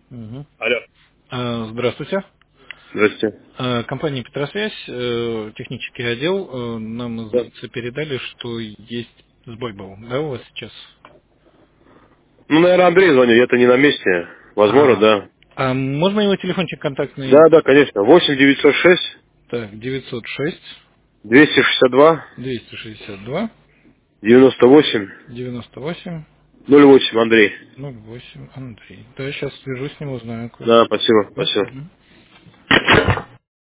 Мгм. Алло. Здравствуйте. Здрасте. Компания Петросвязь, технический отдел, нам из Да. больницы передали, что есть сбой был, да, у вас сейчас? Ну, наверное, Андрей звонит, я-то не на месте. Возможно, А, да. а можно его телефончик контактный? Да, да, конечно. 8 906 Так, 906 262 262 98 98 08, Андрей. 08 Андрей. Да, сейчас свяжусь с ним, узнаю. Да, спасибо, Да? спасибо. Мгм.